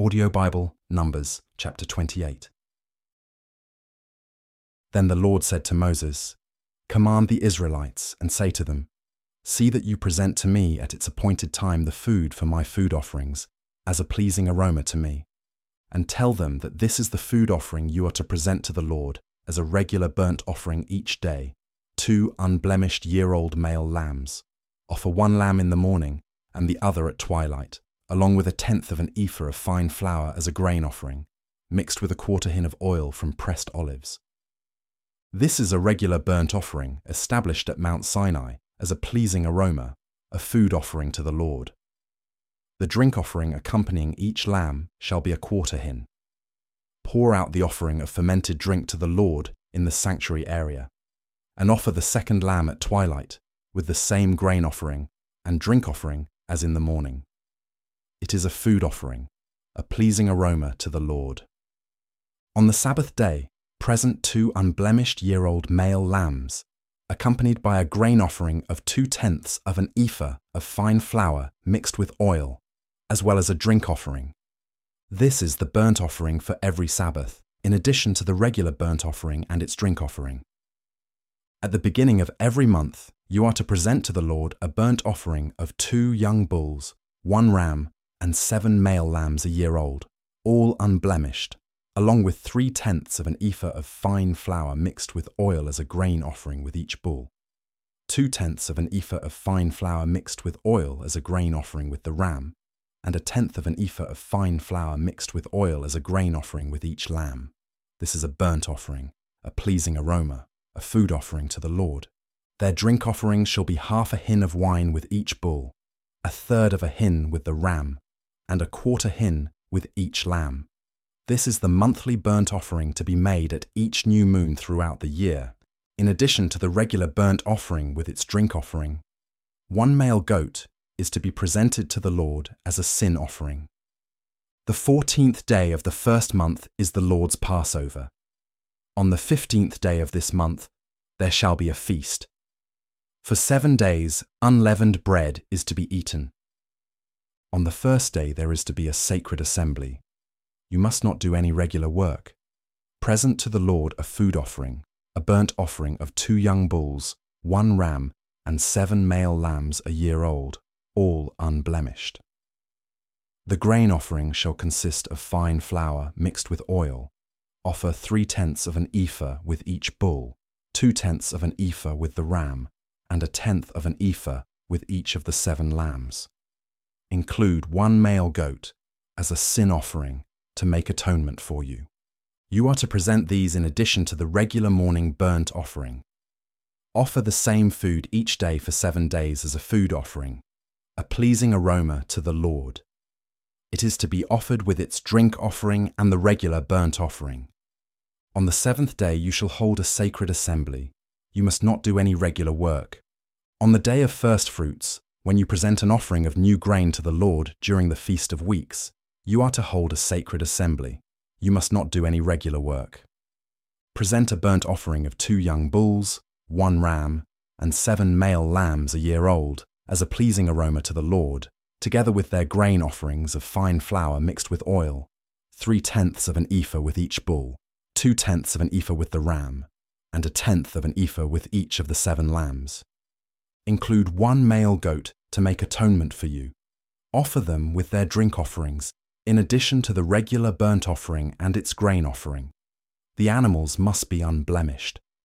Audio Bible, Numbers, chapter 28. Then the Lord said to Moses, "Command the Israelites and say to them, see that you present to me at its appointed time the food for my food offerings, as a pleasing aroma to me. And tell them that this is the food offering you are to present to the Lord as a regular burnt offering each day, 2 unblemished year-old male lambs. Offer 1 lamb in the morning and the other at twilight, along with 1/10 of an ephah of fine flour as a grain offering, mixed with 1/4 hin of oil from pressed olives. This is a regular burnt offering established at Mount Sinai as a pleasing aroma, a food offering to the Lord. The drink offering accompanying each lamb shall be 1/4 hin. Pour out the offering of fermented drink to the Lord in the sanctuary area, and offer the 2nd lamb at twilight with the same grain offering and drink offering as in the morning. It is a food offering, a pleasing aroma to the Lord. On the Sabbath day, present 2 unblemished year-old male lambs, accompanied by a grain offering of 2/10 of an ephah of fine flour mixed with oil, as well as a drink offering. This is the burnt offering for every Sabbath, in addition to the regular burnt offering and its drink offering. At the beginning of every month, you are to present to the Lord a burnt offering of 2 young bulls, 1 ram, and 7 male lambs a year old, all unblemished, along with 3/10 of an ephah of fine flour mixed with oil as a grain offering with each bull, 2/10 of an ephah of fine flour mixed with oil as a grain offering with the ram, and 1/10 of an ephah of fine flour mixed with oil as a grain offering with each lamb. This is a burnt offering, a pleasing aroma, a food offering to the Lord. Their drink offering shall be 1/2 hin of wine with each bull, 1/3 of a hin with the ram, and 1/4 hin with each lamb. This is the monthly burnt offering to be made at each new moon throughout the year, in addition to the regular burnt offering with its drink offering. 1 male goat is to be presented to the Lord as a sin offering. The 14th day of the 1st month is the Lord's Passover. On the 15th day of this month, there shall be a feast. For 7 days, unleavened bread is to be eaten. On the 1st day, there is to be a sacred assembly. You must not do any regular work. Present to the Lord a food offering, a burnt offering of 2 young bulls, 1 ram, and 7 male lambs a year old, all unblemished. The grain offering shall consist of fine flour mixed with oil. Offer 3/10 of an ephah with each bull, 2/10 of an ephah with the ram, and 1/10 of an ephah with each of the 7 lambs. Include 1 male goat as a sin offering to make atonement for you. You are to present these in addition to the regular morning burnt offering. Offer the same food each day for 7 days as a food offering, a pleasing aroma to the Lord. It is to be offered with its drink offering and the regular burnt offering. On the 7th day you shall hold a sacred assembly. You must not do any regular work. On the day of first fruits, when you present an offering of new grain to the Lord during the Feast of Weeks, you are to hold a sacred assembly. You must not do any regular work. Present a burnt offering of 2 young bulls, 1 ram, and 7 male lambs a year old, as a pleasing aroma to the Lord, together with their grain offerings of fine flour mixed with oil, 3/10 of an ephah with each bull, 2/10 of an ephah with the ram, and 1/10 of an ephah with each of the 7 lambs. Include 1 male goat to make atonement for you. Offer them with their drink offerings, in addition to the regular burnt offering and its grain offering. The animals must be unblemished.